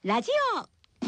ラジオ。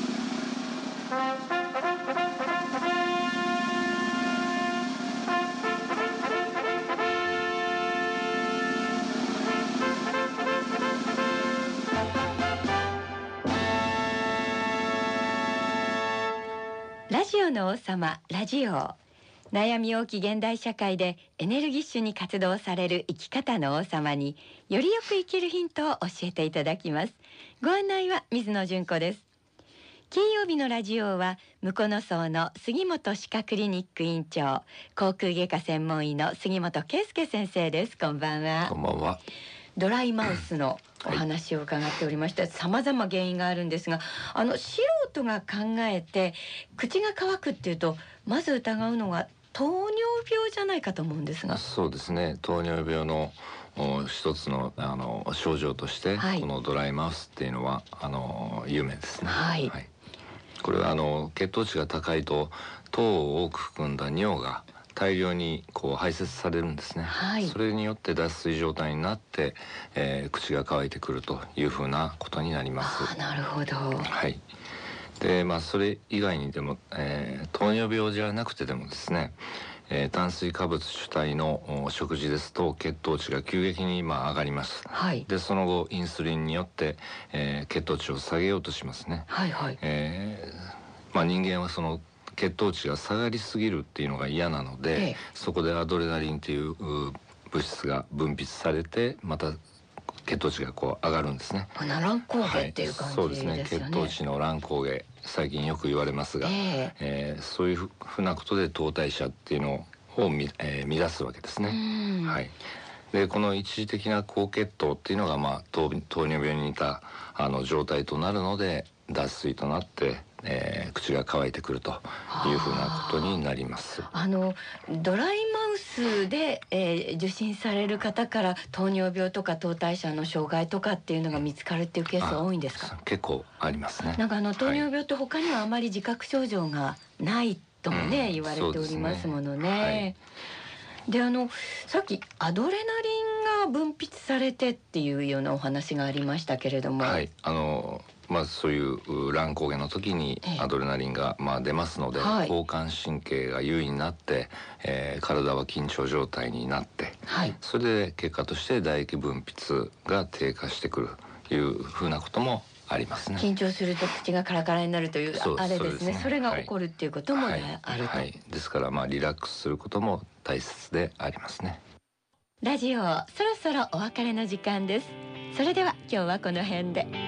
ラジオの王様、ラジオ。悩み多き現代社会でエネルギッシュに活動される生き方の王様によりよく生きるヒントを教えていただきます。ご案内は水野純子です。金曜日のラジオは向野荘の杉本歯科クリニック院長、口腔外科専門医の杉本圭介先生です。こんばんは。 こんばんは。 ドライマウスのお話を伺っておりまして、様々原因があるんですが、素人が考えて口が乾くっていうとまず疑うのが糖尿病じゃないかと思うんですが。 そうですね、糖尿病の一つの症状として、 はい、 このドライマウスっていうのは有名ですね。 はい、 これは血糖値が高いと糖を多く含んだ尿が大量に排泄されるんですね。 はい、 それによって脱水状態になって、口が乾いてくるというふうなことになります。 なるほど。 はい。でそれ以外にでも、糖尿病じゃなくてでもですね、炭水化物主体の食事ですと血糖値が急激に上がります。 はい、 でその後インスリンによって、血糖値を下げようとしますね。 はいはい。 人間はその血糖値が下がりすぎるっていうのが嫌なので、そこでアドレナリンという物質が分泌されてまた血糖値が上がるんですね。 乱高下っていう感じですよね。 そうですね。血糖値の乱高下、最近よく言われますが、そういうふうなことで糖代謝っていうのを乱すわけですね。はい。でこの一時的な高血糖っていうのが、糖尿病に似た状態となるので脱水となって、口が乾いてくるというふうなことになります。 ドライマウスで、受診される方から糖尿病とか糖代謝の障害とかっていうのが見つかるっていうケースは多いんですか？ 結構ありますね。 なんか糖尿病って他にはあまり自覚症状がないともね、言われておりますものね。でさっきアドレナリンが分泌されてっていうようなお話がありましたけれども、 はい、そういう乱高下の時にアドレナリンが出ますので、交感神経が優位になって、体は緊張状態になって、それで結果として唾液分泌が低下してくるというふうなこともありますね。 緊張すると口がカラカラになるというあれですね。それが起こるっていうこともあると。 ですからリラックスすることも大切でありますね。 ラジオそろそろお別れの時間です。それでは今日はこの辺で。